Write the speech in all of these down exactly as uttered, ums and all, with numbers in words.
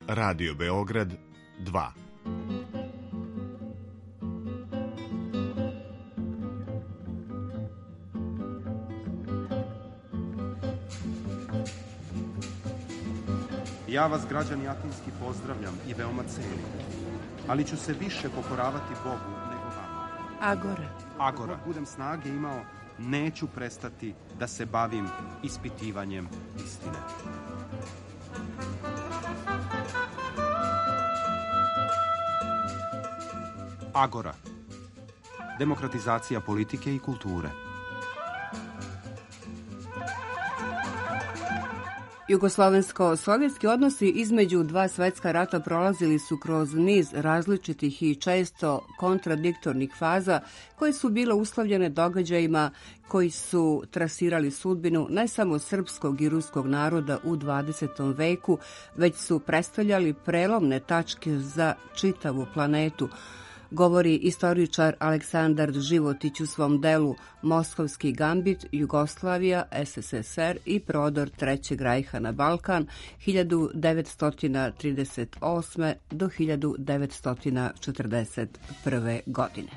Radio Beograd dva. Ja vas, građani Atinski, pozdravljam i veoma cenim, ali ću se više pokoravati Bogu nego vama. Agora. Agora. Dok budem snage imao, neću prestati da se bavim ispitivanjem istine. Agora. Demokratizacija politike i kulture. Jugoslovensko-sovjetski odnosi između dva svetska rata prolazili su kroz niz različitih i često kontradiktornih faza koje su bile uslovljene događajima koji su trasirali sudbinu ne samo srpskog i ruskog naroda u dvadesetom veku, već su predstavljali prelomne tačke za čitavu planetu, govori istoričar Aleksandar Životić u svom delu Moskovski gambit, Jugoslavija, es es es er i prodor Trećeg rajha na Balkan hiljadu devetsto trideset osme do hiljadu devetsto četrdeset prve. godine.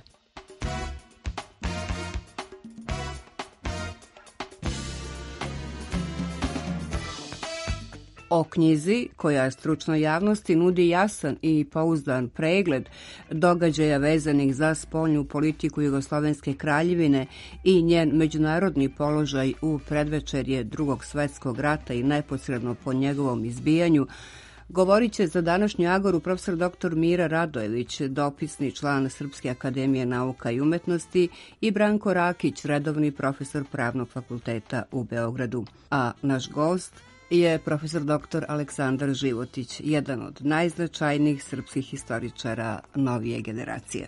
O knjizi, koja stručnoj javnosti nudi jasan i pouzdan pregled događaja vezanih za spoljnu politiku Jugoslovenske kraljevine i njen međunarodni položaj u predvečerje Drugog svetskog rata i neposredno po njegovom izbijanju, govorit će za današnju Agoru profesor doktor Mira Radojević, dopisni član Srpske akademije nauka i umetnosti, i Branko Rakić, redovni profesor Pravnog fakulteta u Beogradu. A naš gost je profesor doktor Aleksandar Životić, jedan od najznačajnijih srpskih historičara novije generacije.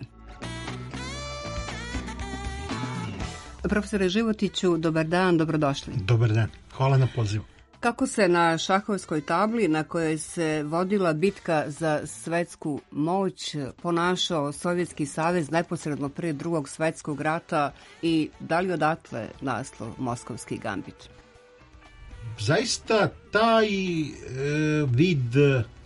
Profesore Životiću, dobar dan, dobrodošli. Dobar dan, hvala na pozivu. Kako se na šahovskoj tabli na kojoj se vodila bitka za svetsku moć ponašao Sovjetski savez neposredno prije Drugog svetskog rata i da li odatle naslov Moskovski gambit? Zaista taj e, vid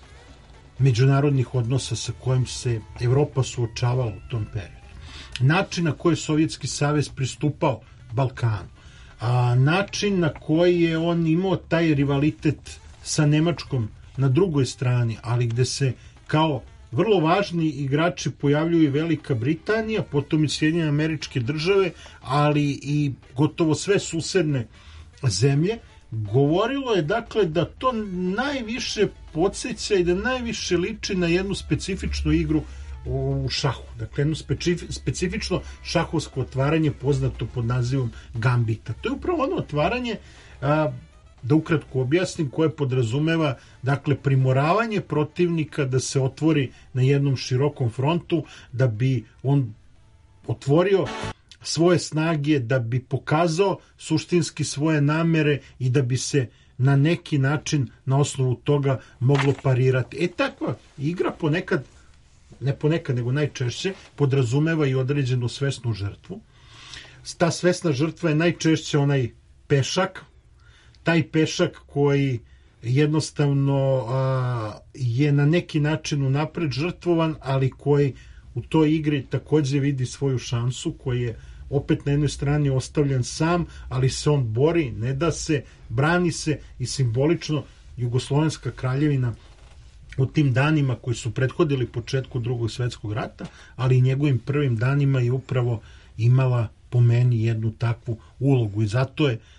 međunarodnih odnosa sa kojim se Evropa suočavala u tom periodu, način na koji je Sovjetski savez pristupao Balkanu, a način na koji je on imao taj rivalitet sa Nemačkom na drugoj strani, ali gde se kao vrlo važni igrači pojavljuju i Velika Britanija, potom i Sjedinjene Američke Države, ali i gotovo sve susedne zemlje, govorilo je dakle da to najviše podsjeća i da najviše liči na jednu specifičnu igru u šahu. Dakle, jedno specifično šahovsko otvaranje poznato pod nazivom gambita. To je upravo ono otvaranje, a, da ukratko objasnim, koje podrazumeva dakle primoravanje protivnika da se otvori na jednom širokom frontu, da bi on otvorio svoje snage, da bi pokazao suštinski svoje namere i da bi se na neki način na osnovu toga moglo parirati. E takva igra ponekad, ne ponekad nego najčešće, podrazumeva i određenu svesnu žrtvu. Ta svesna žrtva je najčešće onaj pešak, taj pešak koji jednostavno a, je na neki način unapred žrtvovan, ali koji u toj igri takođe vidi svoju šansu, koji je opet na jednoj strani ostavljen sam, ali se on bori, ne da se, brani se i simbolično Jugoslovenska kraljevina u tim danima koji su prethodili početku Drugog svetskog rata, ali i njegovim prvim danima je upravo imala po meni jednu takvu ulogu i zato je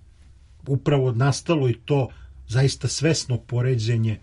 upravo nastalo i to zaista svesno poređenje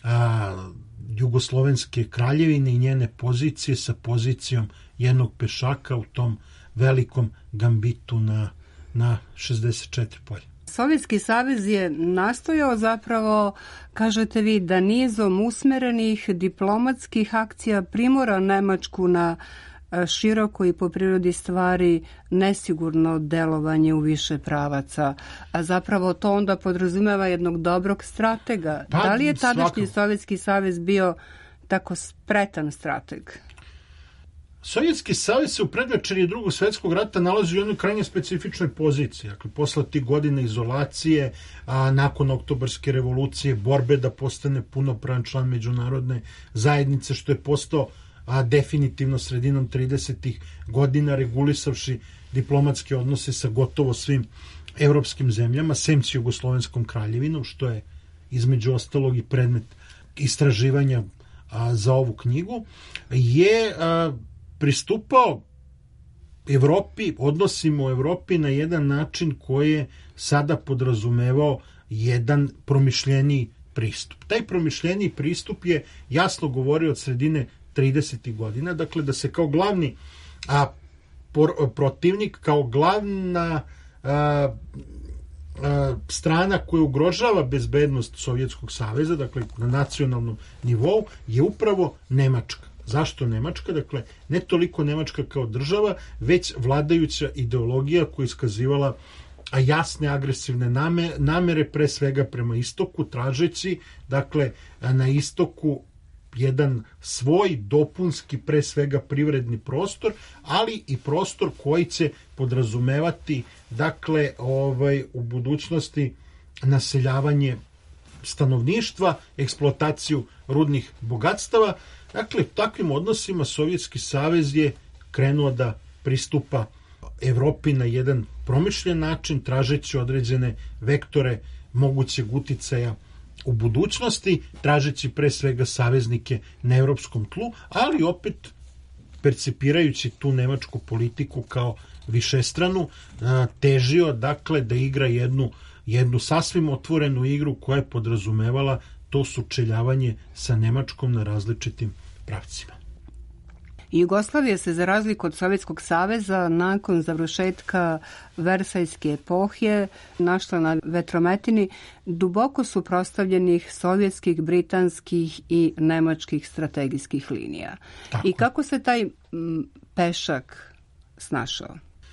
a, Jugoslovenske kraljevine i njene pozicije sa pozicijom jednog pešaka u tom velikom gambitu na, na šezdeset četiri polja. Sovjetski savez je nastojao zapravo, kažete vi, da nizom usmerenih diplomatskih akcija primora Nemačku na široko i po prirodi stvari nesigurno delovanje u više pravaca, a zapravo to onda podrazumeva jednog dobrog stratega. Pa, da li je tadašnji svakako Sovjetski savez bio tako spretan strateg? Sovjetski savez se u predvečerje Drugog svjetskog rata nalazi u jednoj krajnje specifičnoj poziciji. Dakle, posle tih godina izolacije, a nakon Oktobarske revolucije, borbe da postane punopravan član međunarodne zajednice, što je postao a, definitivno sredinom tridesetih godina, regulisavši diplomatske odnose sa gotovo svim evropskim zemljama, sem s Jugoslovenskom kraljevinom, što je između ostalog i predmet istraživanja a, za ovu knjigu, je a, pristupao Evropi, odnosima u Evropi na jedan način koji je sada podrazumevao jedan promišljeniji pristup. Taj promišljeniji pristup je jasno govorio od sredine tridesetih godina, dakle da se kao glavni a, por, protivnik, kao glavna a, a, strana koja ugrožava bezbednost Sovjetskog saveza, dakle na nacionalnom nivou, je upravo Nemačka. Zašto Nemačka? Dakle, ne toliko Nemačka kao država, već vladajuća ideologija koja je iskazivala jasne agresivne namere, pre svega prema istoku, tražeći, dakle, na istoku jedan svoj dopunski, pre svega privredni prostor, ali i prostor koji će podrazumevati, dakle, ovaj, u budućnosti naseljavanje stanovništva, eksploataciju rudnih bogatstava. Dakle, takvim odnosima Sovjetski savez je krenuo da pristupa Evropi na jedan promišljen način, tražeći određene vektore mogućeg uticaja u budućnosti, tražeći pre svega saveznike na evropskom tlu, ali opet percipirajući tu nemačku politiku kao višestranu, težio, dakle, da igra jednu, jednu sasvim otvorenu igru koja je podrazumevala to sučeljavanje sa Nemačkom na različitim pravcima. Jugoslavija se, za razliku od Sovjetskog saveza, nakon završetka Versajske epohe našla na vetrometini duboko suprotstavljenih sovjetskih, britanskih i nemačkih strategijskih linija. Tako. I kako se taj m, pešak snašao?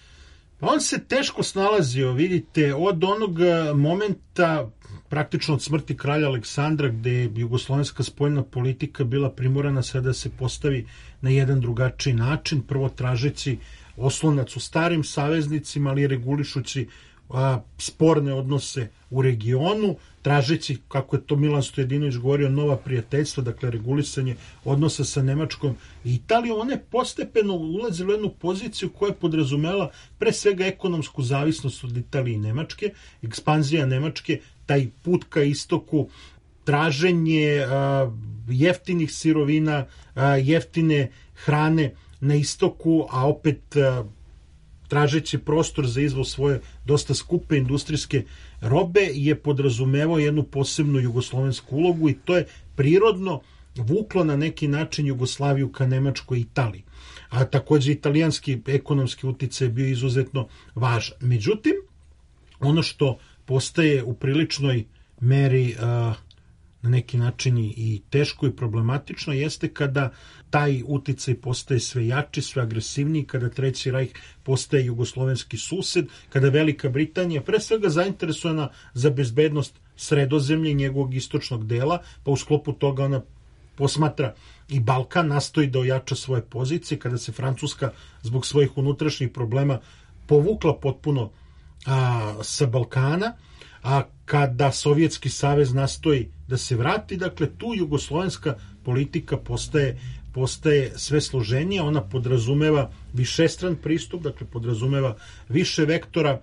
On se teško snalazio, vidite, od onog momenta, praktično od smrti kralja Aleksandra, gde je jugoslovenska spoljna politika bila primorana sada da se postavi na jedan drugačiji način, prvo tražeći oslonac u starim saveznicima, ali regulišući a, sporne odnose u regionu, tražeći, kako je to Milan Stojadinović govorio, nova prijateljstva, dakle regulisanje odnosa sa Nemačkom i Italijom. One postepeno ulazile u jednu poziciju koja je podrazumela pre svega ekonomsku zavisnost od Italije i Nemačke, ekspanzija Nemačke, taj put ka istoku, traženje a, jeftinih sirovina, a, jeftine hrane na istoku, a opet a, tražeći prostor za izvoz svoje dosta skupe industrijske robe, je podrazumevao jednu posebnu jugoslovensku ulogu i to je prirodno vuklo na neki način Jugoslaviju ka Nemačkoj i Italiji. A takođe italijanski ekonomski uticaj je bio izuzetno važan. Međutim, ono što postaje u priličnoj meri a, na neki način i teško i problematično jeste kada taj uticaj postaje sve jači, sve agresivniji, kada Treći rajh postaje jugoslovenski sused, kada Velika Britanija pre svega zainteresovana za bezbednost Sredozemlja i njegovog istočnog dela, pa u sklopu toga ona posmatra i Balkan, nastoji da ojača svoje pozicije, kada se Francuska zbog svojih unutrašnjih problema povukla potpuno a, sa Balkana, a kada Sovjetski savez nastoji da se vrati, dakle tu jugoslovenska politika postaje, postaje sve složenija, ona podrazumeva višestran pristup, dakle podrazumeva više vektora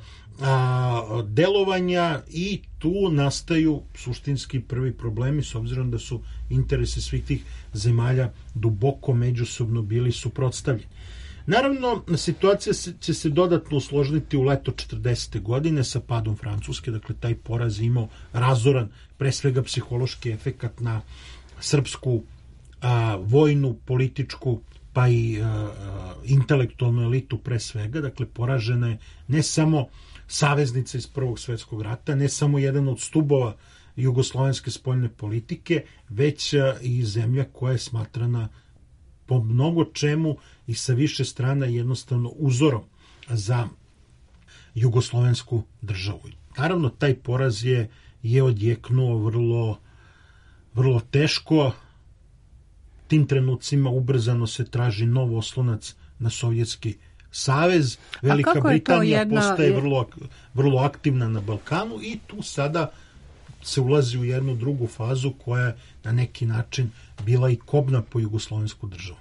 a, delovanja i tu nastaju suštinski prvi problemi, s obzirom da su interesi svih tih zemalja duboko međusobno bili suprotstavljeni. Naravno, situacija će se dodatno usložiti u leto četrdesete godine sa padom Francuske, dakle taj poraz je imao razoran, pre svega psihološki efekat na srpsku a, vojnu, političku, pa i a, intelektualnu elitu pre svega, dakle poražena je ne samo saveznica iz Prvog svjetskog rata, ne samo jedan od stubova jugoslovenske spoljne politike, već a, i zemlja koja je smatrana po mnogo čemu i sa više strana jednostavno uzorom za jugoslovensku državu. Naravno, taj poraz je, je odjeknuo vrlo, vrlo teško. tim trenucima ubrzano se traži nov oslonac na Sovjetski savez. Velika Britanija jedna... postaje vrlo, vrlo aktivna na Balkanu i tu sada se ulazi u jednu drugu fazu koja je na neki način bila i kobna po jugoslovensku državu.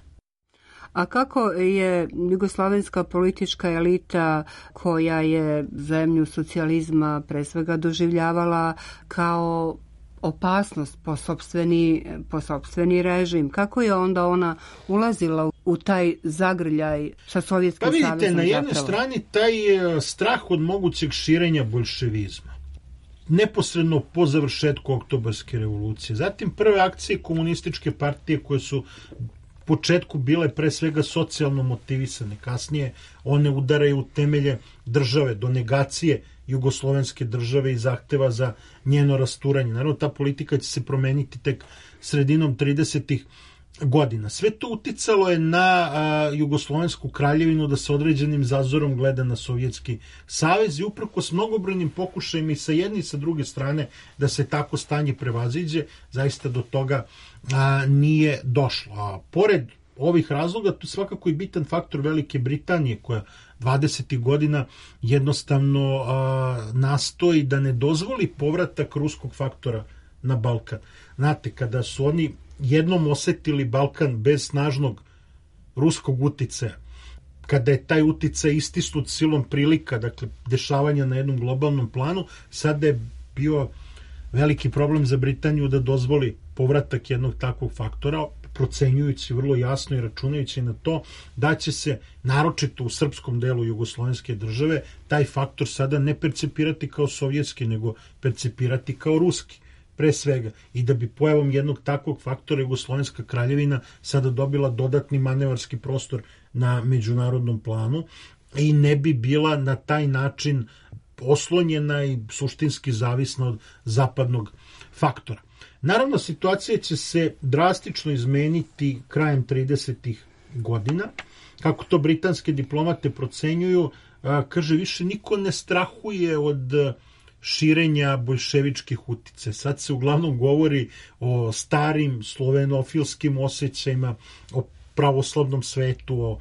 A kako je jugoslovenska politička elita koja je zemlju socijalizma pre svega doživljavala kao opasnost po sopstveni, po sopstveni režim, kako je onda ona ulazila u taj zagrljaj sa Sovjetskim savezom? Pa vidite, savezom na jednoj zapravo? strani taj strah od mogućeg širenja boljševizma, neposredno po završetku Oktobarske revolucije. Zatim prve akcije komunističke partije koje su u početku bile pre svega socijalno motivisane. Kasnije one udaraju u temelje države, do negacije jugoslovenske države i zahteva za njeno rasturanje. Naravno, ta politika će se promeniti tek sredinom tridesetih godina. Sve to uticalo je na a, jugoslovensku kraljevinu da sa određenim zazorom gleda na Sovjetski savez i uprkos mnogobrojnim pokušajima i sa jedne i sa druge strane da se tako stanje prevaziđe, zaista do toga a, nije došlo. A pored ovih razloga, tu svakako i bitan faktor Velike Britanije koja dvadesetih godina jednostavno a, nastoji da ne dozvoli povratak ruskog faktora na Balkan. Znate, kada su oni jednom osetili Balkan bez snažnog ruskog uticaja, kada je taj uticaj istisnut silom prilika, dakle dešavanja na jednom globalnom planu, sada je bio veliki problem za Britaniju da dozvoli povratak jednog takvog faktora, procenjujući vrlo jasno i računajući na to da će se, naročito u srpskom delu jugoslovenske države, taj faktor sada ne percepirati kao sovjetski, nego percepirati kao ruski. Pre svega, i da bi pojavom jednog takvog faktora jugoslovenska kraljevina sada dobila dodatni manevarski prostor na međunarodnom planu i ne bi bila na taj način oslonjena i suštinski zavisna od zapadnog faktora. Naravno, situacija će se drastično izmeniti krajem tridesetih godina. Kako to britanske diplomate procenjuju, kaže, više niko ne strahuje od širenja boljševičkih uticaja. Sad se uglavnom govori o starim slovenofilskim osjećajima, o pravoslavnom svetu, o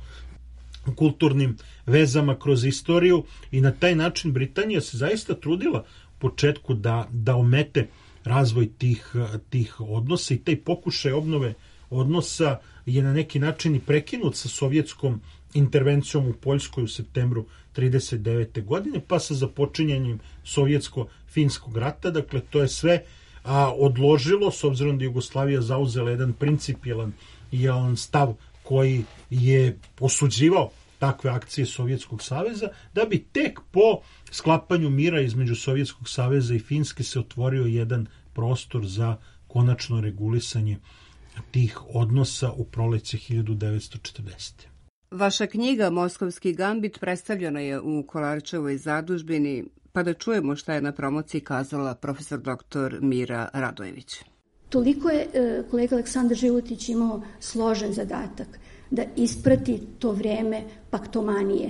kulturnim vezama kroz istoriju i na taj način Britanija se zaista trudila u početku da, da omete razvoj tih, tih odnosa i taj pokušaj obnove odnosa je na neki način i prekinut sa sovjetskom intervencijom u Poljskoj u septembru trideset devete godine, pa sa započinjanjem sovjetsko-finskog rata. Dakle, to je sve a, odložilo, s obzirom da Jugoslavija zauzela jedan principijelan jedan stav koji je osuđivao takve akcije Sovjetskog saveza, da bi tek po sklapanju mira između Sovjetskog saveza i Finske se otvorio jedan prostor za konačno regulisanje tih odnosa u proleće hiljadu devetsto četrdesete. Vaša knjiga Moskovski gambit predstavljena je u Kolarčevoj zadužbini, pa da čujemo šta je na promociji kazala profesor doktor Mira Radojević. Toliko je kolega Aleksandar Životić imao složen zadatak da isprati to vreme paktomanije.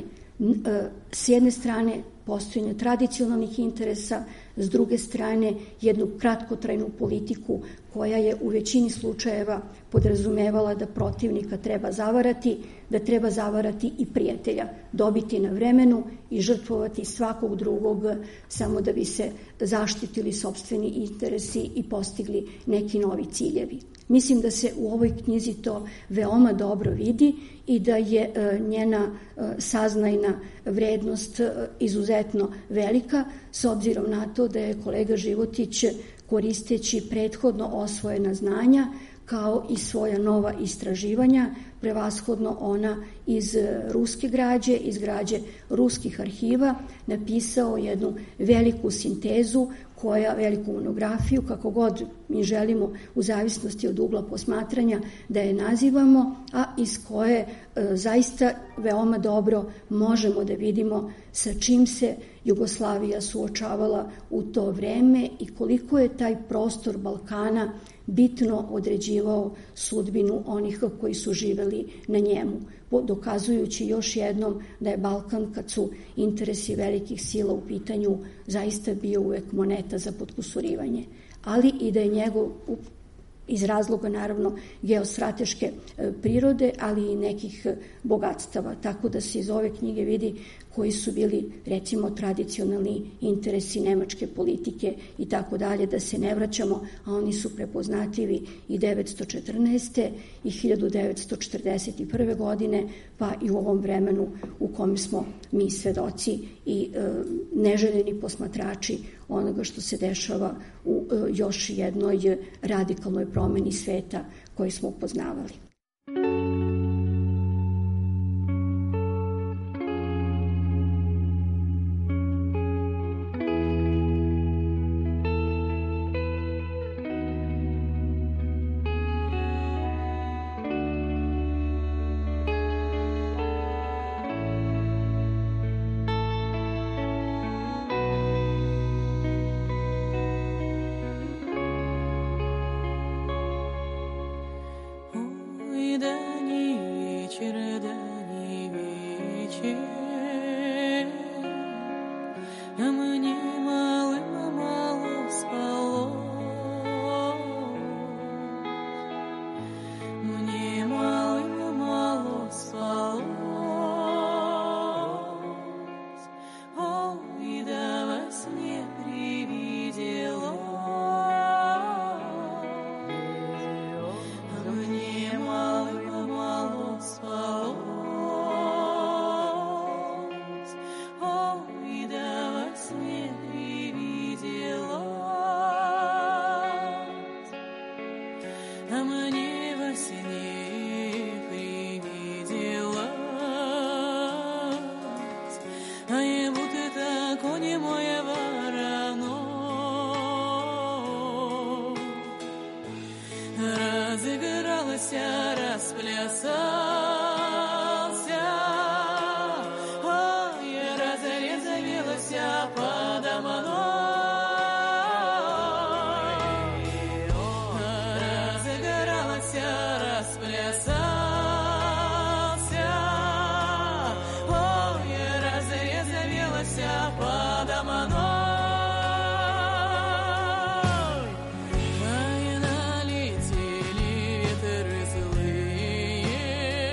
S jedne strane postojanje tradicionalnih interesa, s druge strane jednu kratkotrajnu politiku koja je u većini slučajeva podrazumevala da protivnika treba zavarati, da treba zavarati i prijatelja, dobiti na vremenu i žrtvovati svakog drugog samo da bi se zaštitili sopstveni interesi i postigli neki novi ciljevi. Mislim da se u ovoj knjizi to veoma dobro vidi i da je njena saznajna vrednost izuzetno velika, s obzirom na to da je kolega Životić, koristeći prethodno osvojena znanja, kao i svoja nova istraživanja, prevashodno ona iz ruske građe, iz građe ruskih arhiva, napisao jednu veliku sintezu, koja, veliku monografiju, kako god mi želimo u zavisnosti od ugla posmatranja da je nazivamo, a iz koje e, zaista veoma dobro možemo da vidimo sa čim se Jugoslavija suočavala u to vreme i koliko je taj prostor Balkana bitno određivao sudbinu onih koji su živeli na njemu, dokazujući još jednom da je Balkan, kad su interesi velikih sila u pitanju, zaista bio uvek moneta za potkusurivanje, ali i da je njegov iz razloga naravno geostrateške prirode, ali i nekih bogatstava. Tako da se iz ove knjige vidi koji su bili recimo tradicionalni interesi nemačke politike i tako dalje, da se ne vraćamo, a oni su prepoznatljivi i devetsto četrnaeste i hiljadu devetsto četrdeset prve godine, pa i u ovom vremenu u kom smo mi svedoci i e, neželjeni posmatrači onoga što se dešava u e, još jednoj radikalnoj promeni sveta koji smo upoznavali. Налетели ветры злые,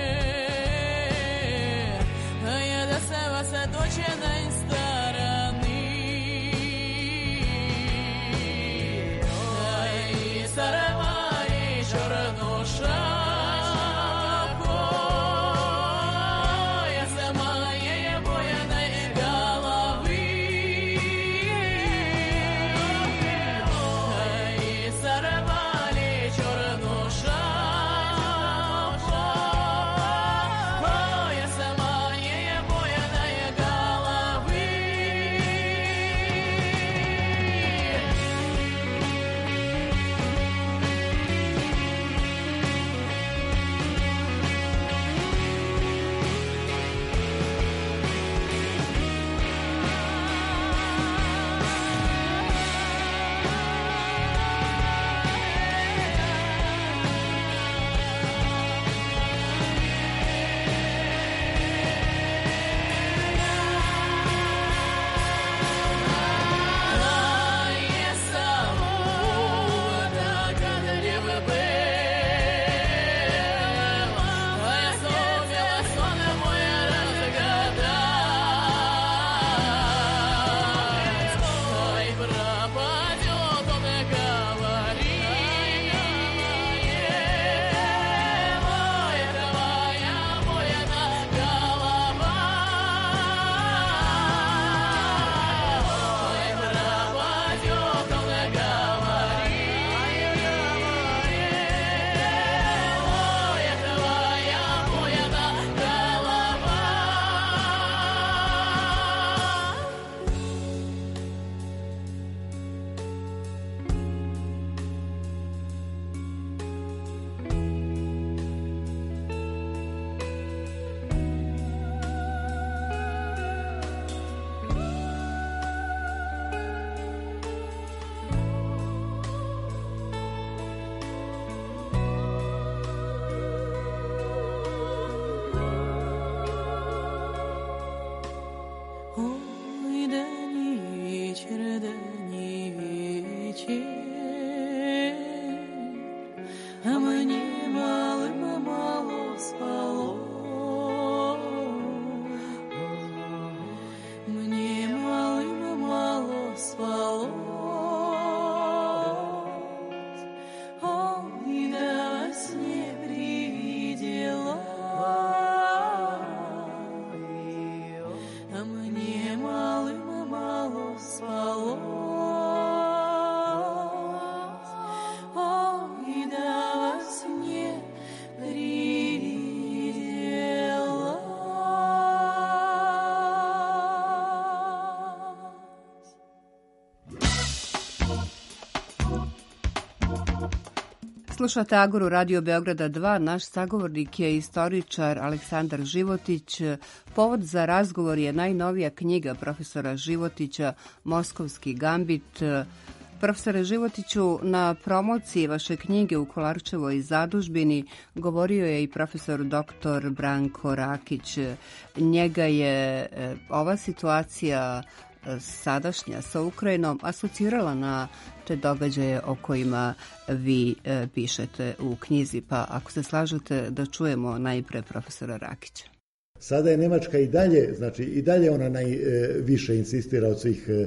Slušate Agoru Radio Beograda dva. Naš sagovornik je istoričar Aleksandar Životić. Povod za razgovor je najnovija knjiga profesora Životića Moskovski gambit. Profesore Životiću, na promociji vaše knjige u Kolarčevoj zadužbini govorio je i profesor doktor Branko Rakić. Njega je ova situacija sadašnja sa Ukrajinom asocirala na te događaje o kojima vi e, pišete u knjizi, pa ako se slažete da čujemo najpre profesora Rakića. Sada je Nemačka i dalje, znači i dalje ona najviše insistira od svih e,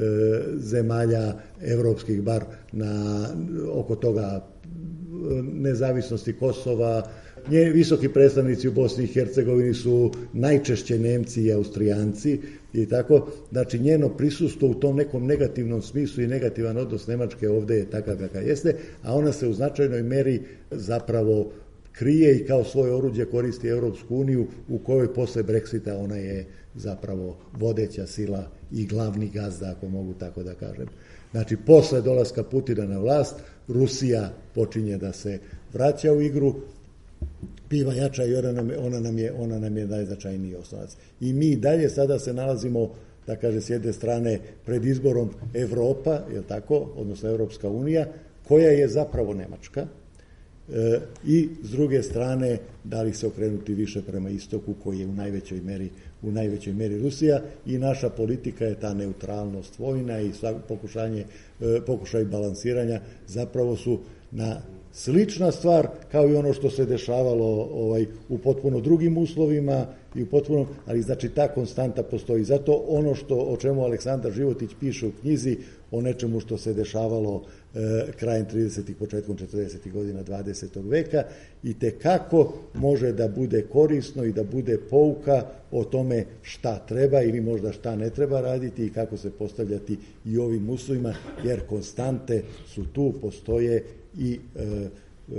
zemalja evropskih, bar na oko toga nezavisnosti Kosova. Njeni visoki predstavnici u Bosni i Hercegovini su najčešće Nemci i Austrijanci i tako, znači njeno prisustvo u tom nekom negativnom smislu i negativan odnos Nemačke ovde je takav kakav jeste, a ona se u značajnoj meri zapravo krije i kao svoje oruđe koristi Evropsku uniju, u kojoj posle Brexita ona je zapravo vodeća sila i glavni gazda, ako mogu tako da kažem. Znači, posle dolaska Putina na vlast, Rusija počinje da se vraća u igru, piva jača i ona nam, ona nam je, ona nam je najznačajniji osnovac. I mi dalje sada se nalazimo, da kaže, s jedne strane pred izborom Evropa, je li tako, odnosno Evropska unija, koja je zapravo Nemačka, e, i s druge strane da li se okrenuti više prema istoku, koji je u najvećoj meri, u najvećoj meri Rusija, i naša politika je ta neutralnost vojna i pokušanje, e, pokušaj balansiranja zapravo su na slična stvar kao i ono što se dešavalo ovaj, u potpuno drugim uslovima i u potpuno, ali znači ta konstanta postoji. Zato ono što, o čemu Aleksandar Životić piše u knjizi, o nečemu što se dešavalo e, krajem tridesetih, početkom četrdesetih godina dvadesetog veka, i te kako može da bude korisno i da bude pouka o tome šta treba ili možda šta ne treba raditi i kako se postavljati i ovim uslovima, jer konstante su tu, postoje i e, e,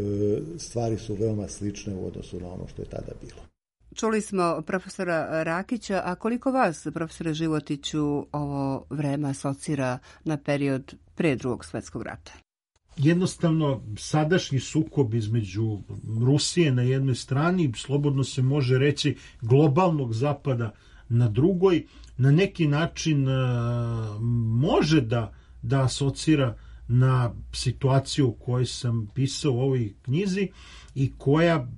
stvari su veoma slične u odnosu na ono što je tada bilo. Čuli smo profesora Rakića, a koliko vas, profesore Životiću, ovo vreme asocira na period pre Drugog svjetskog rata? Jednostavno, sadašnji sukob između Rusije na jednoj strani, slobodno se može reći globalnog zapada na drugoj, na neki način a, može da, da asocira na situaciju koju sam pisao u ovoj knjizi i koja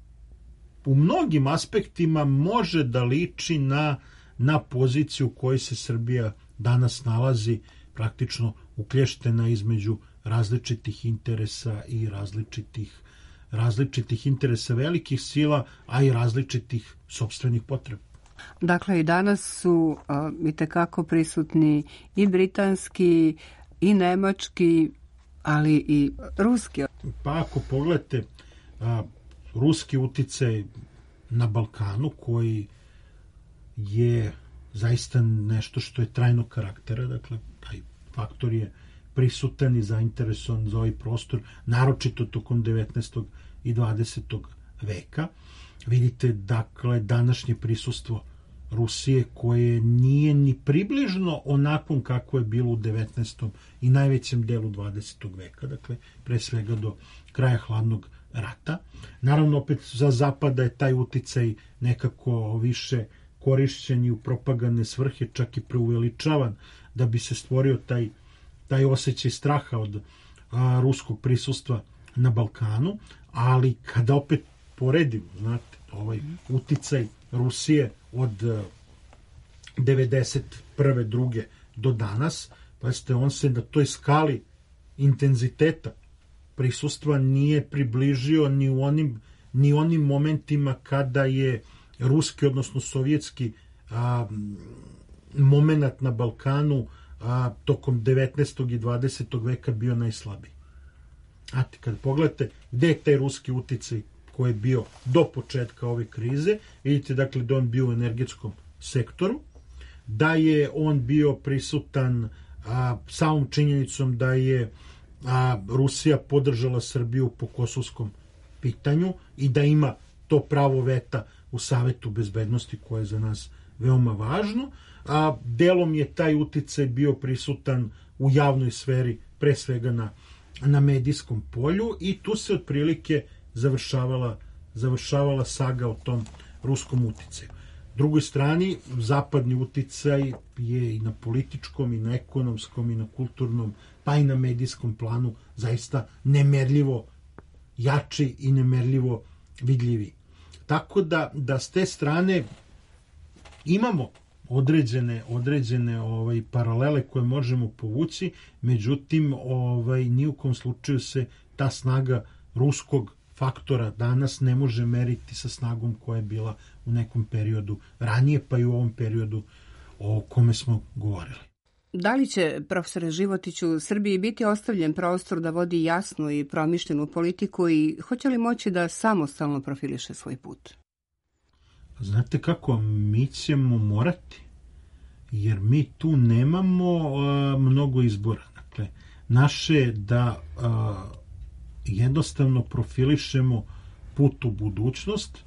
u mnogim aspektima može da liči na, na poziciju u kojoj se Srbija danas nalazi, praktično uklještena između različitih interesa i različitih, različitih interesa velikih sila, a i različitih sopstvenih potreba. Dakle, i danas su a, itekako prisutni i britanski, i nemački, ali i ruski. Pa ako pogledate a, ruski uticaj na Balkanu, koji je zaista nešto što je trajnog karaktera, dakle, taj faktor je prisutan i zainteresovan za ovaj prostor, naročito tokom devetnaestog i dvadesetog veka. Vidite, dakle, današnje prisustvo Rusije, koje nije ni približno onakvom kako je bilo u devetnaestom i najvećem delu dvadesetog veka, dakle, pre svega do kraja hladnog rata. Naravno, opet za Zapada je taj uticaj nekako više korišćen i u propagandne svrhe, čak i preuveličavan, da bi se stvorio taj, taj osjećaj straha od a, ruskog prisustva na Balkanu, ali kada opet poredimo, znate, ovaj uticaj Rusije od devedeset prve druge do danas, pa ste on se na toj skali intenziteta prisustva nije približio ni u onim, ni onim momentima kada je ruski, odnosno sovjetski a, moment na Balkanu a, tokom devetnaestog i dvadesetog veka bio najslabiji. Znate, kad pogledate gde je taj ruski uticaj koji je bio do početka ove krize, vidite, dakle, da on bio u energetskom sektoru, da je on bio prisutan a, samom činjenicom da je a, Rusija podržala Srbiju po kosovskom pitanju i da ima to pravo veta u Savetu bezbednosti, koje je za nas veoma važno, a delom je taj uticaj bio prisutan u javnoj sferi, pre svega na na medijskom polju i tu se otprilike završavala, završavala saga o tom ruskom uticaju. Drugoj strani, zapadni uticaj je i na političkom, i na ekonomskom, i na kulturnom, pa i na medijskom planu zaista nemerljivo jači i nemerljivo vidljivi. Tako da, da s te strane imamo određene, određene ovaj, paralele koje možemo povući, međutim, ovaj, ni u kom slučaju se ta snaga ruskog faktora danas ne može meriti sa snagom koja je bila u nekom periodu ranije, pa i u ovom periodu o kome smo govorili. Da li će, profesore Životiću, Srbiji biti ostavljen prostor da vodi jasnu i promišljenu politiku i hoće li moći da samostalno profiliše svoj put? Znate kako, mi ćemo morati, jer mi tu nemamo a, mnogo izbora. Dakle, naše je da a, jednostavno profilišemo put u budućnost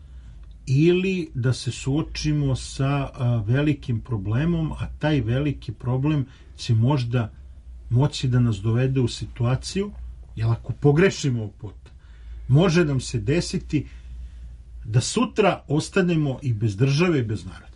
ili da se suočimo sa a, velikim problemom, a taj veliki problem će možda moći da nas dovede u situaciju, jer ako pogrešimo ovog puta, može nam se desiti da sutra ostanemo i bez države i bez naroda.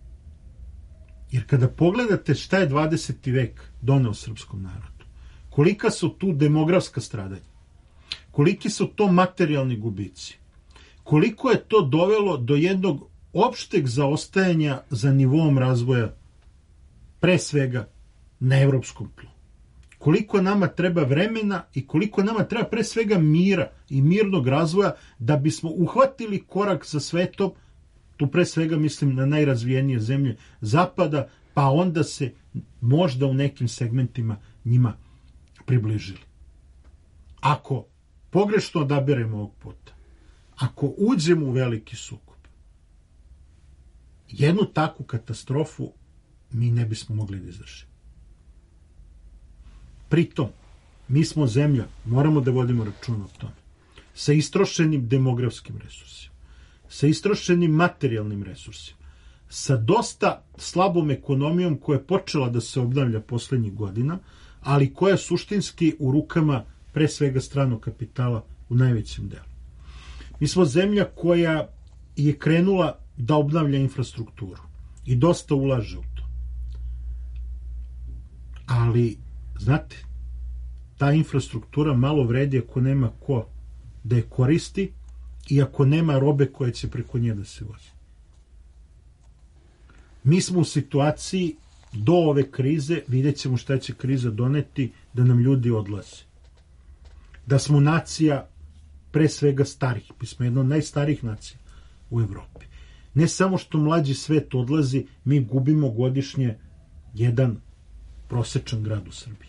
Jer kada pogledate šta je dvadeseti vek doneo srpskom narodu, kolika su tu demografska stradanja, koliki su to materijalni gubici, koliko je to dovelo do jednog opšteg zaostajanja za nivom razvoja, pre svega na evropskom tlu. Koliko nama treba vremena i koliko nama treba pre svega mira i mirnog razvoja da bismo uhvatili korak sa svetom, tu pre svega mislim na najrazvijenije zemlje zapada, pa onda se možda u nekim segmentima njima približili. Ako pogrešno odaberemo ovog puta, ako uđemo u veliki sukob, jednu takvu katastrofu mi ne bismo mogli da izdržimo. Pritom, mi smo zemlja, moramo da vodimo računa o tome, sa istrošenim demografskim resursima, sa istrošenim materijalnim resursima, sa dosta slabom ekonomijom koja je počela da se obnavlja poslednjih godina, ali koja je suštinski u rukama pre svega stranog kapitala u najvećem delu. Mi smo zemlja koja je krenula da obnavlja infrastrukturu i dosta ulaže u to. Ali, znate, ta infrastruktura malo vredi ako nema ko da je koristi i ako nema robe koja će preko nje da se vozi. Mi smo u situaciji do ove krize, vidjet ćemo šta će kriza doneti, da nam ljudi odlaze. Da smo nacija pre svega starih, mi smo jedna od najstarijih nacija u Evropi. Ne samo što mlađi svet odlazi, mi gubimo godišnje jedan prosečan grad u Srbiji.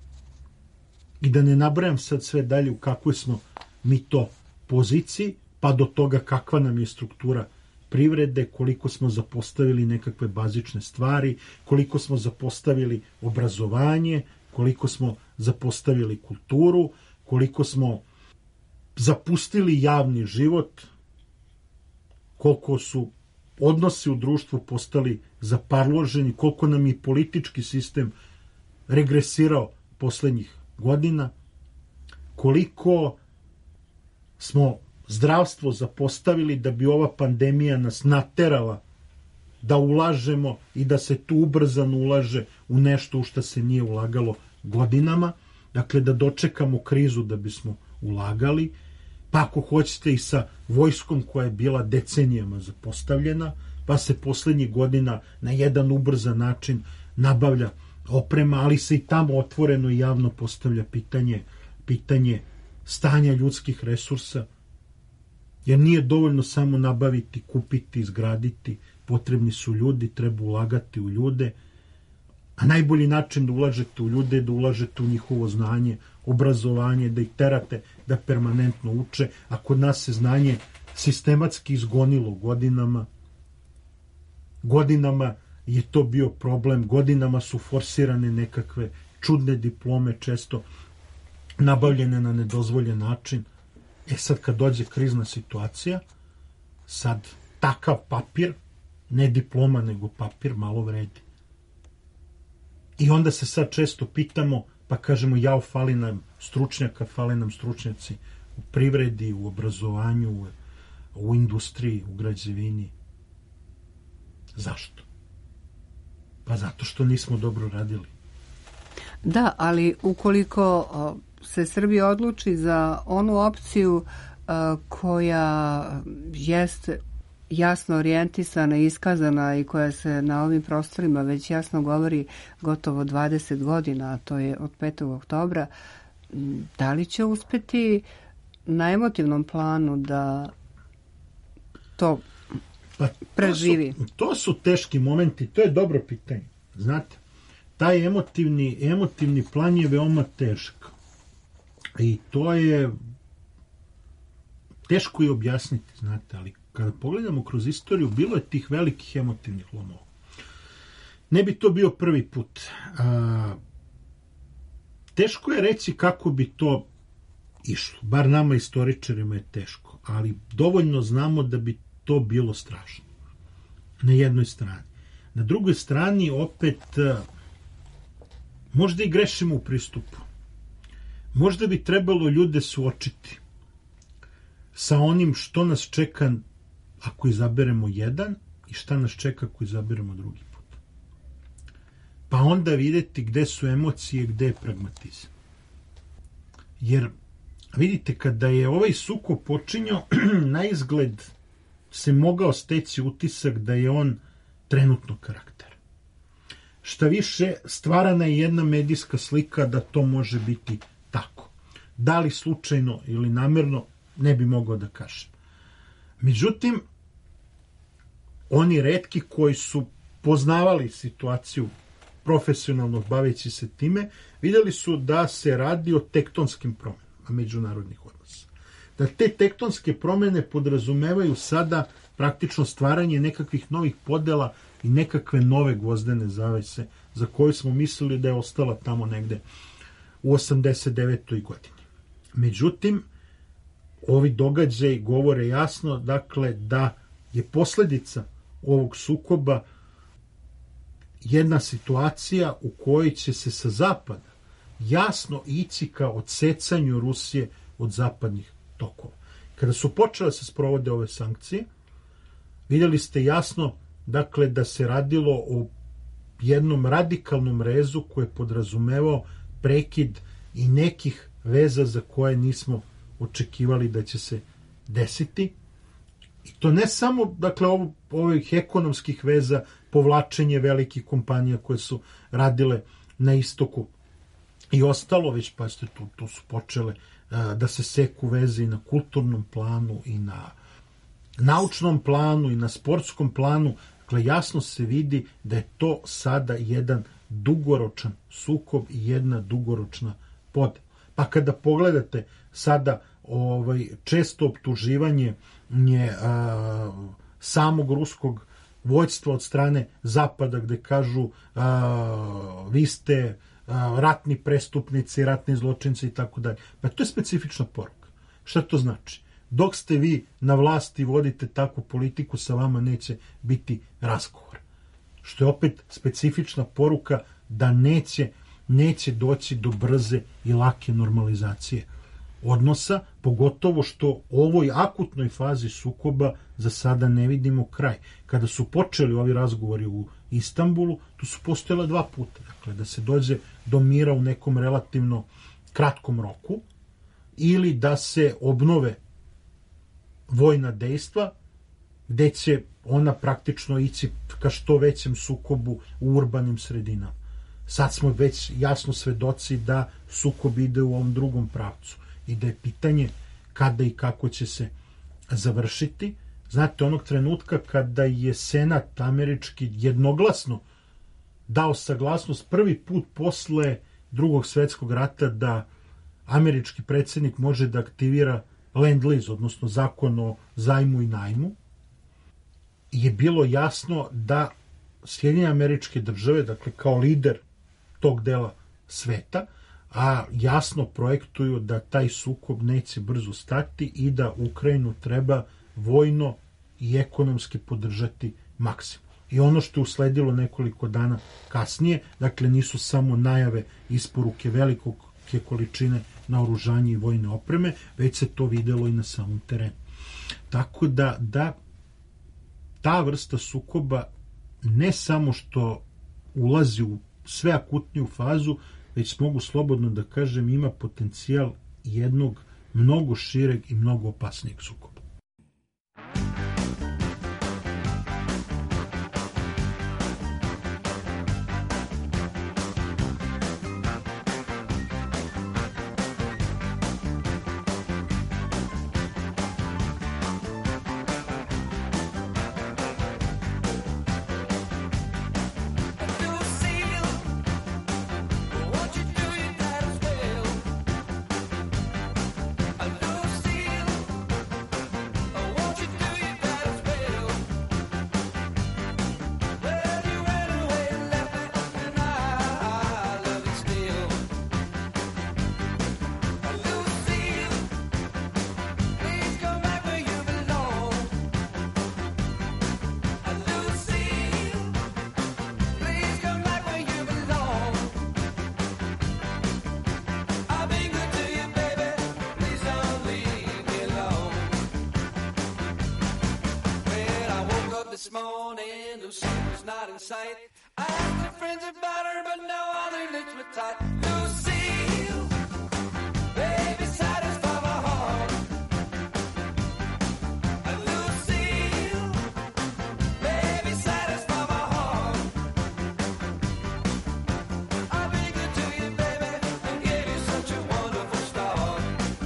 I da ne nabrajam sad sve dalje u kakvoj smo mi to poziciji, pa do toga kakva nam je struktura privrede, koliko smo zapostavili nekakve bazične stvari, koliko smo zapostavili obrazovanje, koliko smo zapostavili kulturu, koliko smo zapustili javni život, koliko su odnosi u društvu postali zaparloženi, koliko nam je politički sistem regresirao poslednjih godina, koliko smo zdravstvo zapostavili da bi ova pandemija nas naterala da ulažemo i da se tu ubrzano ulaže u nešto u što se nije ulagalo godinama, dakle da dočekamo krizu da bismo ulagali, pa ako hoćete i sa vojskom koja je bila decenijama zapostavljena, pa se poslednjih godina na jedan ubrzan način nabavlja oprema, ali se i tamo otvoreno i javno postavlja pitanje, pitanje stanja ljudskih resursa, jer nije dovoljno samo nabaviti, kupiti, izgraditi, potrebni su ljudi, treba ulagati u ljude, a najbolji način da ulažete u ljude je da ulažete u njihovo znanje, obrazovanje, da ih terate da permanentno uče, a kod nas se znanje sistematski izgonilo godinama. Godinama je to bio problem, godinama su forsirane nekakve čudne diplome, često nabavljene na nedozvoljen način. E sad kad dođe krizna situacija, sad takav papir, ne diploma nego papir, malo vredi. I onda se sad često pitamo, pa kažemo jao, fali nam stručnjaka, fali nam stručnjaci u privredi, u obrazovanju, u industriji, u građevini. Zašto? Pa zato što nismo dobro radili. Da, ali ukoliko se Srbija odluči za onu opciju koja jeste jasno orijentisana, iskazana i koja se na ovim prostorima već jasno govori gotovo dvadeset godina, a to je od petog oktobra, da li će uspeti na emotivnom planu da to pa, preživi? To su, to su teški momenti, to je dobro pitanje. Znate, taj emotivni, emotivni plan je veoma težak. I to je teško je objasniti, znate, ali kada pogledamo kroz istoriju, bilo je tih velikih emotivnih lomova. Ne bi to bio prvi put. A, teško je reći kako bi to išlo. Bar nama istoričarima je teško, ali dovoljno znamo da bi to bilo strašno. Na jednoj strani. Na drugoj strani opet a, možda i grešimo u pristupu. Možda bi trebalo ljude suočiti sa onim što nas čeka ako izaberemo jedan i šta nas čeka ako izaberemo drugi put. Pa onda vidjeti gde su emocije, gde je pragmatizam. Jer, vidite, kada je ovaj sukob počinjao, na izgled se mogao steći utisak da je on trenutnog karaktera. Šta više, stvarana je jedna medijska slika da to može biti tako. Da li slučajno ili namerno, ne bi mogao da kažem. Međutim, oni retki koji su poznavali situaciju profesionalno baveći se time, vidjeli su da se radi o tektonskim promenama međunarodnih odnosa. Da te tektonske promene podrazumevaju sada praktično stvaranje nekakvih novih podela i nekakve nove gvozdene zavese za koju smo mislili da je ostala tamo negde u osamdeset devetoj godini. Međutim, ovi događaji govore jasno, dakle, da je posljedica ovog sukoba jedna situacija u kojoj će se sa zapada jasno ići ka odsecanju Rusije od zapadnih tokova. Kada su počele se sprovode ove sankcije, vidjeli ste jasno, dakle, da se radilo o jednom radikalnom rezu koji je podrazumevao prekid i nekih veza za koje nismo očekivali da će se desiti. I to ne samo, dakle, ovo, ovih ekonomskih veza, povlačenje velikih kompanija koje su radile na istoku i ostalo, već pa ste tu, tu su počele a, da se seku veze i na kulturnom planu i na naučnom planu i na sportskom planu. Dakle, jasno se vidi da je to sada jedan dugoročan sukob i jedna dugoročna podela. Pa kada pogledate sada ovaj, često optuživanje je, a, samog ruskog vođstva od strane Zapada, gde kažu a, vi ste a, ratni prestupnici, ratni zločinci i tako dalje. Pa to je specifična poruka. Šta to znači? Dok ste vi na vlasti vodite takvu politiku, sa vama neće biti razgovor. Što je opet specifična poruka da neće, neće doći do brze i lake normalizacije odnosa, pogotovo što u ovoj akutnoj fazi sukoba za sada ne vidimo kraj. Kada su počeli ovi razgovori u Istanbulu, tu su postojala dva puta. Dakle, da se dođe do mira u nekom relativno kratkom roku ili da se obnove vojna dejstva, gde će ona praktično ići ka što većem sukobu u urbanim sredinama. Sad smo već jasno svedoci da sukob ide u ovom drugom pravcu i da je pitanje kada i kako će se završiti. Znate, onog trenutka kada je Senat američki jednoglasno dao saglasnost prvi put posle Drugog svetskog rata da američki predsjednik može da aktivira Land-Lease, odnosno zakon o zajmu i najmu, je bilo jasno da Sjedinjene Američke Države, dakle kao lider tog dela sveta, a jasno projektuju da taj sukob neće brzo stati i da Ukrajinu treba vojno i ekonomski podržati maksimum. i ono što je usledilo nekoliko dana kasnije, dakle nisu samo najave isporuke velikog količine naoružanja i vojne opreme, već se to videlo i na samom terenu. Tako da, da ta vrsta sukoba ne samo što ulazi u sve akutniju fazu, već mogu slobodno da kažem ima potencijal jednog mnogo šireg i mnogo opasnijeg sukoba. This morning, Lucy was not in sight. I asked her friends about her, but now all their lips were tight. Lucille, baby, satisfy my heart. Lucille, baby, satisfy my heart. I've been good to you, baby, and gave you such a wonderful start.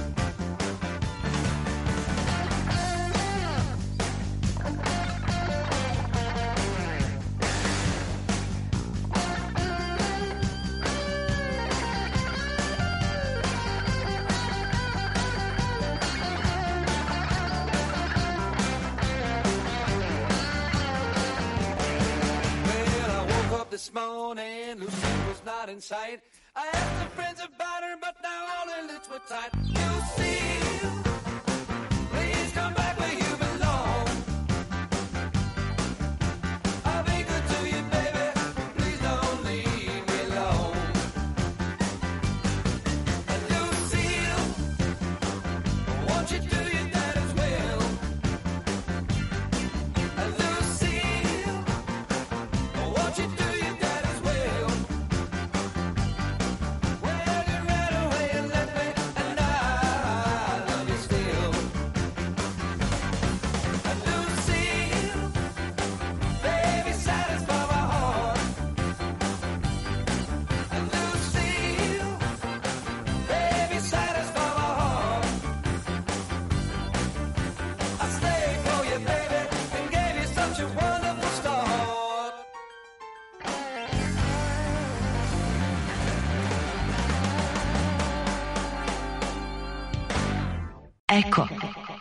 This morning, Lucy was not in sight. I asked her friends about her, but now all their lips were tight. Lucille, please come back where you belong. I'll be good to you, baby. Please don't leave me alone. And Lucille, won't you do your that as well? And Lucille, won't you do Eko.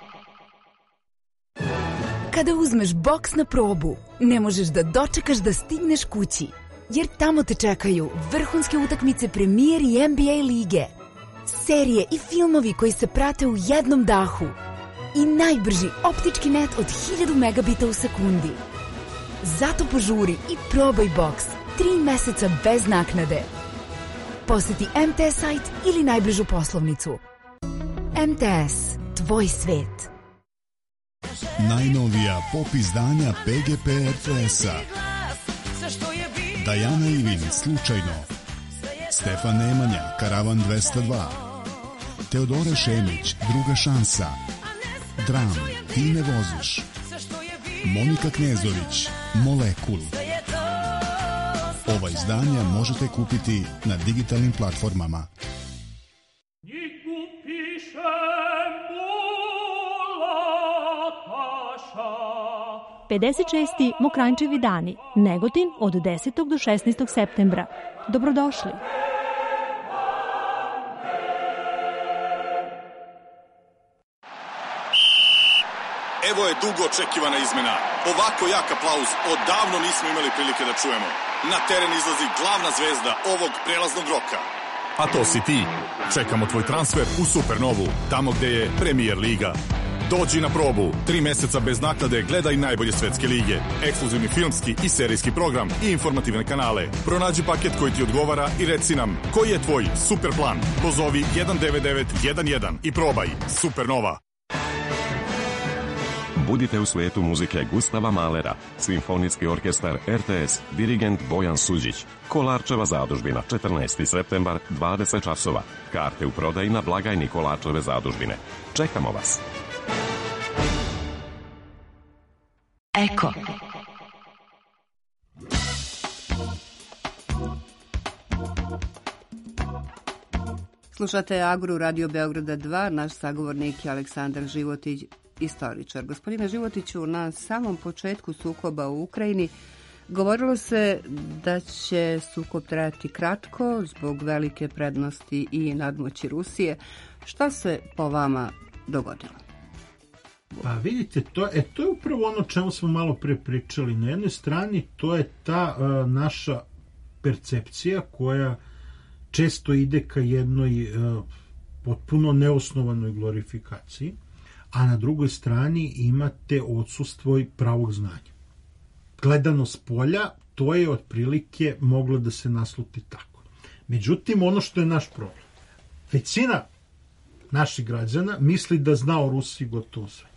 Kada uzmeš boks na probu, ne možeš da dočekaš da stigneš kući, jer tamo te čekaju vrhunske utakmice Premier i N B A lige, serije i filmovi koji se prate u jednom dahu i najbrži optički net od hiljadu megabita u sekundi. Zato požuri i probaj boks tri meseca bez naknade. Poseti M T S sajt ili najbližu poslovnicu. M T S, tvoj svet. Najnovija pop izdanja P G P R T S-a. Dajana Ivin, Slučajno. Stefan Nemanja, Karavan dvesta dva. Teodora Šemić, Druga šansa. Dram, Ti ne voziš. Monika Knezović, Molekul. Ova izdanja možete kupiti na digitalnim platformama. pedeset šesti Mokranjčevi dani, Negotin od desetog do šesnaestog septembra. Dobrodošli! Evo je dugo očekivana izmena. Ovako jak aplauz odavno nismo imali prilike da čujemo. Na teren izlazi glavna zvezda ovog prelaznog roka. A to si ti. Čekamo tvoj transfer u Supernovu, tamo gde je Premier Liga. Dođi na probu. Tri meseca bez naknade gledaj najbolje svetske lige. Ekskluzivni filmski i serijski program i informativne kanale. Pronađi paket koji ti odgovara i reci nam koji je tvoj super plan. Pozovi jedan devet devet jedan jedan i probaj Supernova. Budite u svijetu muzike Gustava Mahlera, Simfonijski orkestar R T S, dirigent Bojan Suđić. Kolarčeva zadužbina, četrnaesti septembar, dvadeset časova. Karte u prodaji na blagajni Kolarčeve zadužbine. Čekamo vas. Eko. Slušate Agru Radio Beograda dva, naš sagovornik je Aleksandar Životić, istoričar. Gospodine Životiću, na samom početku sukoba u Ukrajini govorilo se da će sukob trajati kratko zbog velike prednosti i nadmoći Rusije. Šta se po vama dogodilo? Pa vidite, to, e, to je upravo ono čemu smo malo pre pričali. Na jednoj strani to je ta uh, naša percepcija koja često ide ka jednoj uh, potpuno neosnovanoj glorifikaciji, a na drugoj strani imate odsustvo pravog znanja. Gledano s polja, to je otprilike moglo da se nasluti tako. Međutim, ono što je naš problem, većina naših građana misli da zna o Rusiji gotovo sve.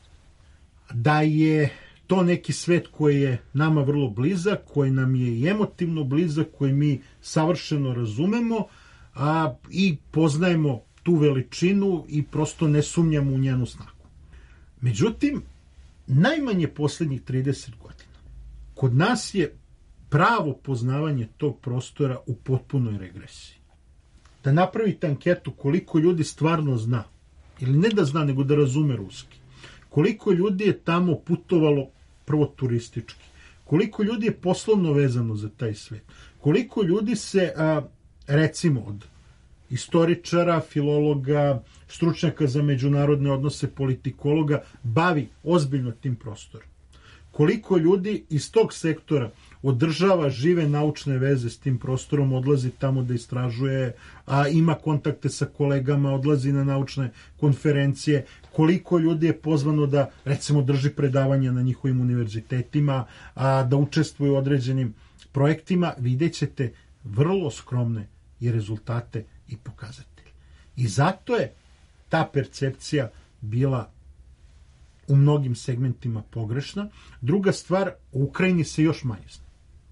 Da je to neki svet koji je nama vrlo blizak, koji nam je i emotivno blizak, koji mi savršeno razumemo a, i poznajemo tu veličinu i prosto ne sumnjamo u njenu snagu. Međutim, najmanje posljednjih trideset godina kod nas je pravo poznavanje tog prostora u potpunoj regresiji. Da napravite anketu koliko ljudi stvarno zna, ili ne da zna, nego da razume ruski. Koliko ljudi je tamo putovalo prvo turistički, koliko ljudi je poslovno vezano za taj svet, koliko ljudi se, a, recimo, od istoričara, filologa, stručnjaka za međunarodne odnose, politikologa, bavi ozbiljno tim prostorom. Koliko ljudi iz tog sektora održava žive naučne veze s tim prostorom, odlazi tamo da istražuje, a ima kontakte sa kolegama, odlazi na naučne konferencije, koliko ljudi je pozvano da, recimo, drži predavanja na njihovim univerzitetima, a, da učestvuju u određenim projektima, vidjet ćete vrlo skromne i rezultate i pokazatelje. I zato je ta percepcija bila u mnogim segmentima pogrešna. Druga stvar, u Ukrajini se još manje zna.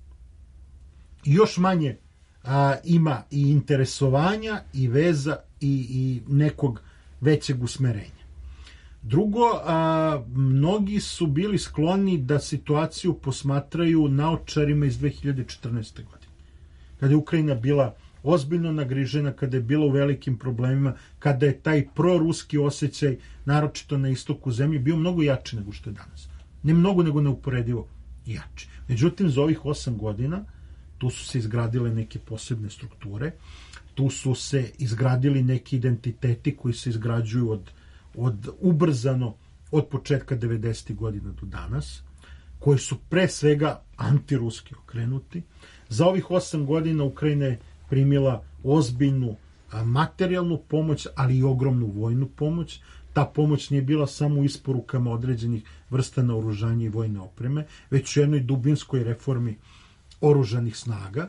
Još manje a, ima i interesovanja i veza i, i nekog većeg usmerenja. Drugo, a, mnogi su bili skloni da situaciju posmatraju naočarima iz dve hiljade četrnaeste. godine. Kada je Ukrajina bila ozbiljno nagrižena, kada je bila u velikim problemima, kada je taj proruski osjećaj, naročito na istoku zemlje, bio mnogo jači nego što je danas. Ne mnogo, nego neuporedivo jači. Međutim, za ovih osam godina tu su se izgradile neke posebne strukture, tu su se izgradili neki identiteti koji se izgrađuju od, od ubrzano od početka devedesetih godina do danas, koji su pre svega antiruski okrenuti. Za ovih osam godina Ukrajina je primila ozbiljnu materijalnu pomoć, ali i ogromnu vojnu pomoć. Ta pomoć nije bila samo u isporukama određenih vrsta naoružanja i vojne opreme, već u jednoj dubinskoj reformi oružanih snaga.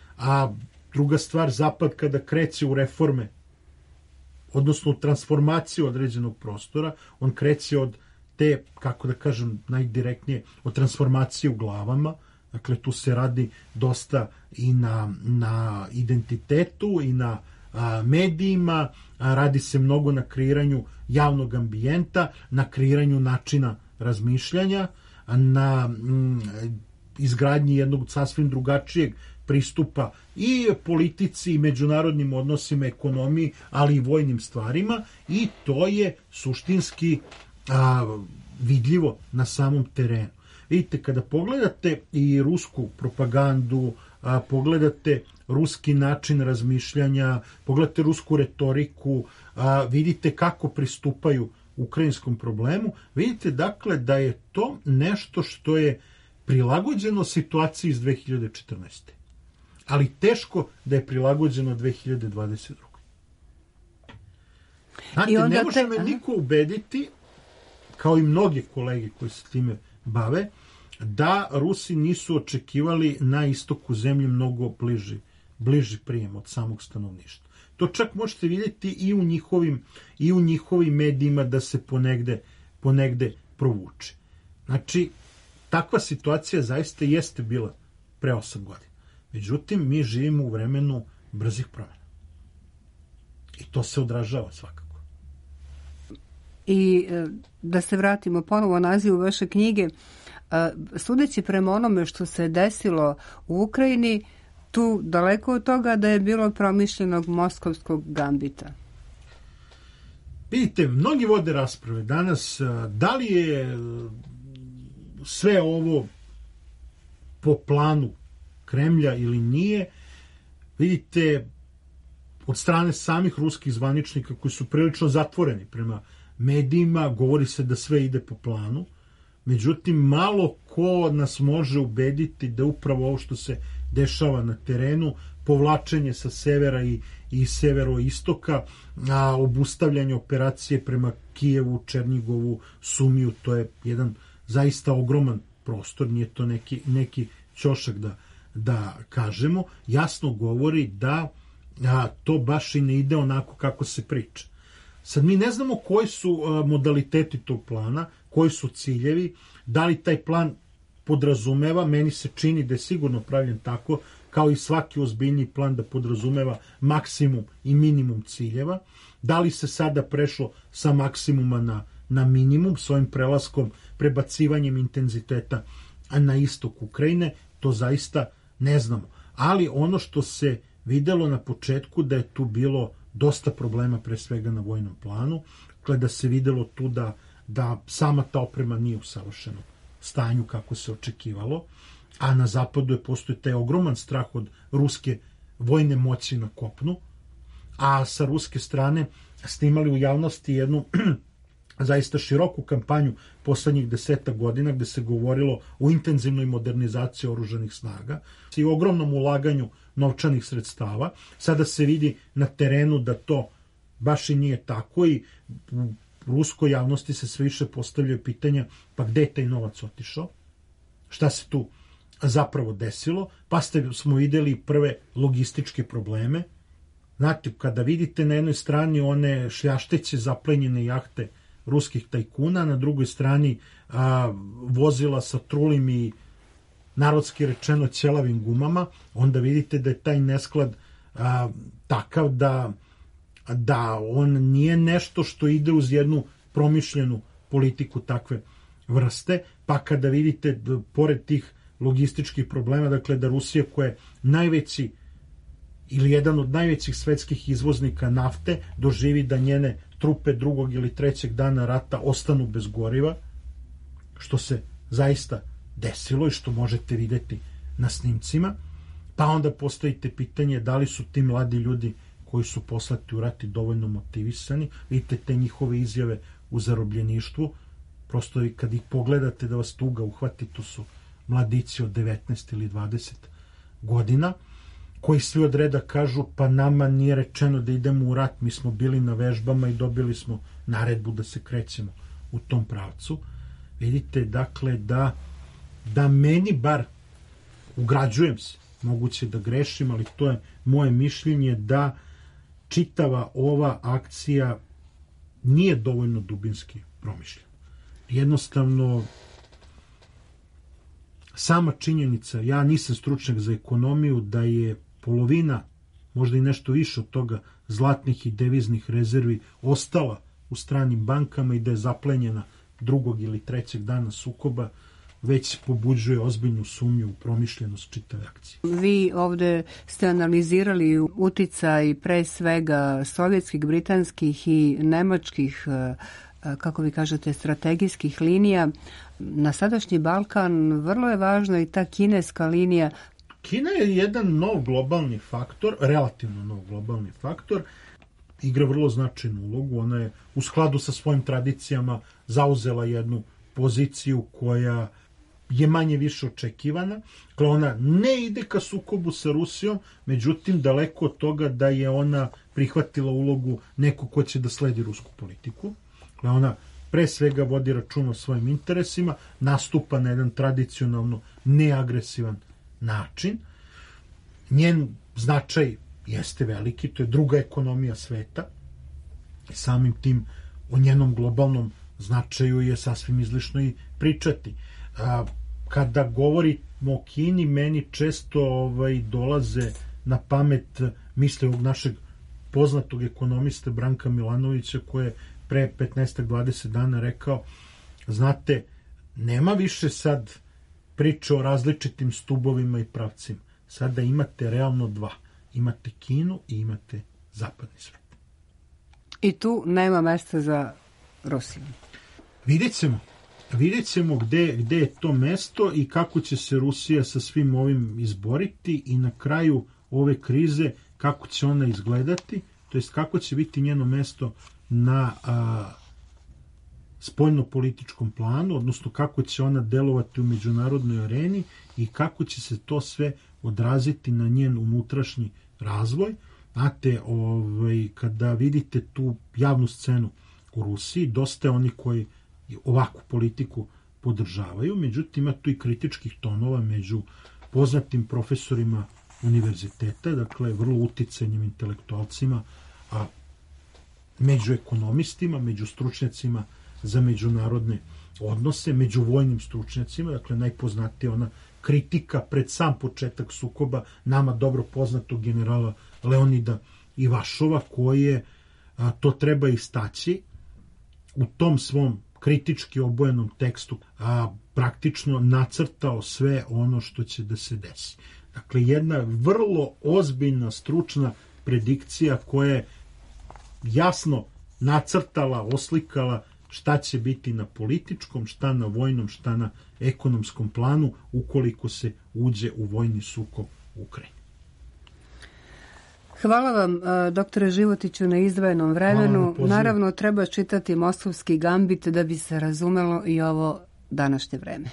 A druga stvar, Zapad kada kreće u reforme, odnosno u transformaciju određenog prostora, on kreće od te, kako da kažem, najdirektnije, od transformacije u glavama. Dakle, tu se radi dosta i na, na identitetu i na a, medijima, a, radi se mnogo na kreiranju javnog ambijenta, na kreiranju načina razmišljanja, a, na m, izgradnji jednog sasvim drugačijeg pristupa i politici, i međunarodnim odnosima, ekonomiji, ali i vojnim stvarima, i to je suštinski a, vidljivo na samom terenu. Vidite, kada pogledate i rusku propagandu, a, pogledate ruski način razmišljanja, pogledate rusku retoriku, a, vidite kako pristupaju ukrajinskom problemu, vidite dakle da je to nešto što je prilagođeno situaciji iz dve hiljade četrnaeste. Ali teško da je prilagođeno dve hiljade dvadeset druge. Znate, ne može me niko ubediti kao i mnoge kolege koji se time bave, da Rusi nisu očekivali na istoku zemlje mnogo bliži, bliži prijem od samog stanovništva. To čak možete vidjeti i u njihovim, i u njihovim medijima da se ponegde, ponegde provuče. Znači, takva situacija zaista jeste bila pre osam godina. Međutim, mi živimo u vremenu brzih promjena. I to se odražava svakako. I da se vratimo ponovo nazivu vaše knjige, sudeći prema onome što se desilo u Ukrajini, tu daleko od toga da je bilo promišljenog moskovskog gambita. Vidite, mnogi vode rasprave danas, da li je sve ovo po planu Kremlja ili nije. Vidite, od strane samih ruskih zvaničnika koji su prilično zatvoreni prema medijima, govori se da sve ide po planu. Međutim, malo ko nas može ubediti da upravo ovo što se dešava na terenu, povlačenje sa severa i, i severoistoka, a obustavljanje operacije prema Kijevu, Černigovu, Sumiju, to je jedan zaista ogroman prostor, nije to neki, neki ćošak da, da kažemo, jasno govori da a, to baš i ne ide onako kako se priča. Sad mi ne znamo koji su a, modaliteti tog plana, koji su ciljevi, da li taj plan podrazumeva, meni se čini da je sigurno pravljen tako, kao i svaki ozbiljni plan da podrazumeva maksimum i minimum ciljeva, da li se sada prešlo sa maksimuma na, na minimum, svojim prelaskom, prebacivanjem intenziteta na istok Ukrajine, to zaista ne znamo. Ali ono što se videlo na početku da je tu bilo dosta problema, pre svega na vojnom planu, da se videlo tu da, da sama ta oprema nije u savršenom stanju kako se očekivalo, a na zapadu je postoji taj ogroman strah od ruske vojne moći na kopnu, a sa ruske strane ste imali u javnosti jednu zaista široku kampanju poslednjih deseta godina gde se govorilo o intenzivnoj modernizaciji oružanih snaga i ogromnom ulaganju novčanih sredstava. Sada se vidi na terenu da to baš i nije tako i u ruskoj javnosti se sve više postavljaju pitanja pa gde je taj novac otišao, šta se tu zapravo desilo, pa ste, smo videli prve logističke probleme. Znate, kada vidite na jednoj strani one šljašteće zaplenjene jahte ruskih tajkuna, na drugoj strani a, vozila sa trulim i narodski rečeno ćelavim gumama, onda vidite da je taj nesklad a, takav da, da on nije nešto što ide uz jednu promišljenu politiku takve vrste, pa kada vidite da, pored tih logističkih problema, dakle da Rusija koja je najveći ili jedan od najvećih svetskih izvoznika nafte doživi da njene trupe drugog ili trećeg dana rata ostanu bez goriva, što se zaista desilo i što možete videti na snimcima, pa onda postavite pitanje da li su ti mladi ljudi koji su poslati u rat dovoljno motivisani. Vidite te njihove izjave u zarobljeništvu, prosto vi kad ih pogledate da vas tuga uhvati, to su mladici od devetnaest ili dvadeset godina, koji svi od reda kažu pa nama nije rečeno da idemo u rat, mi smo bili na vežbama i dobili smo naredbu da se krećemo u tom pravcu. Vidite, dakle, da, da meni bar, ugrađujem se, moguće da grešim, ali to je moje mišljenje, da čitava ova akcija nije dovoljno dubinski promišljena. Jednostavno, sama činjenica, ja nisam stručnjak za ekonomiju, da je polovina, možda i nešto više od toga, zlatnih i deviznih rezervi ostala u stranim bankama i da je zaplenjena drugog ili trećeg dana sukoba, već pobuđuje ozbiljnu sumnju u promišljenost čitave akcije. Vi ovde ste analizirali uticaj pre svega sovjetskih, britanskih i nemačkih, kako vi kažete, strategijskih linija. Na sadašnji Balkan vrlo je važna i ta kineska linija. Kina je jedan nov globalni faktor, relativno nov globalni faktor, igra vrlo značajnu ulogu. Ona je u skladu sa svojim tradicijama zauzela jednu poziciju koja je manje više očekivana. Ona ne ide ka sukobu sa Rusijom, međutim daleko od toga da je ona prihvatila ulogu neko ko će da sledi rusku politiku. Ona pre svega vodi račun o svojim interesima, nastupa na jedan tradicionalno neagresivan način. Njen značaj jeste veliki, to je druga ekonomija sveta. Samim tim o njenom globalnom značaju je sasvim izlišno i pričati. Kada govorimo o Kini, meni često ovaj, dolaze na pamet misle ovog našeg poznatog ekonomista Branka Milanovića, koji je pre petnaest do dvadeset dana rekao, znate, nema više sad priče o različitim stubovima i pravcima. Sada imate realno dva. Imate Kinu i imate zapadni svet. I tu nema mesta za Rusiju. Vidjet ćemo. Vidjet ćemo gde, gde je to mesto i kako će se Rusija sa svim ovim izboriti i na kraju ove krize kako će ona izgledati, to jest kako će biti njeno mesto na a, spoljno-političkom planu, odnosno kako će ona delovati u međunarodnoj areni i kako će se to sve odraziti na njen unutrašnji razvoj. Znate, ovaj, kada vidite tu javnu scenu u Rusiji, dosta je oni koji ovakvu politiku podržavaju, međutim ima tu i kritičkih tonova među poznatim profesorima univerziteta, dakle vrlo uticajnim intelektualcima, a među ekonomistima, među stručnjacima za međunarodne odnose, među vojnim stručnjacima, dakle najpoznatija ona kritika pred sam početak sukoba nama dobro poznatog generala Leonida Ivašova, koji je, a, to treba istaći, u tom svom kritički obojenom tekstu a, praktično nacrtao sve ono što će da se desi. Dakle, jedna vrlo ozbiljna stručna predikcija koja je jasno nacrtala, oslikala šta će biti na političkom, šta na vojnom, šta na ekonomskom planu ukoliko se uđe u vojni sukob u Ukrajini. Hvala vam, doktore Životiću, na izdvojenom vremenu. Naravno, treba čitati Mostovski gambit da bi se razumelo i ovo današnje vreme.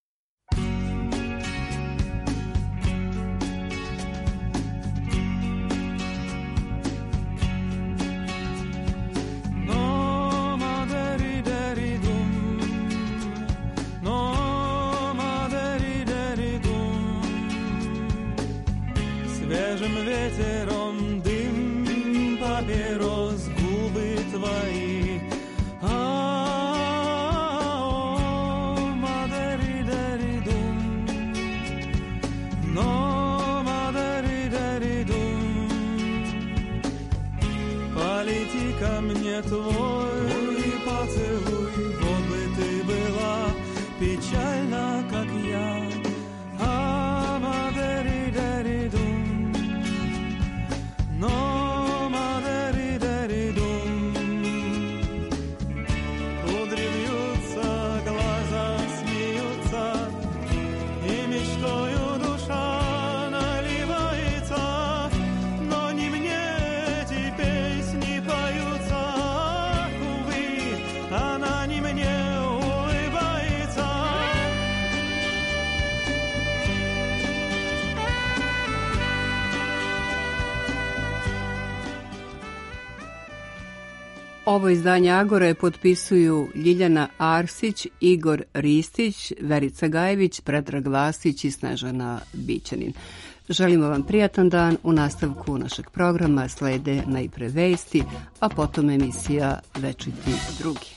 Ovo izdanje Agore potpisuju Ljiljana Arsić, Igor Ristić, Verica Gajević, Predrag Vasić i Snežana Bićanin. Želimo vam prijatan dan. U nastavku našeg programa slede najpre vesti, a potom emisija Večiti drugi.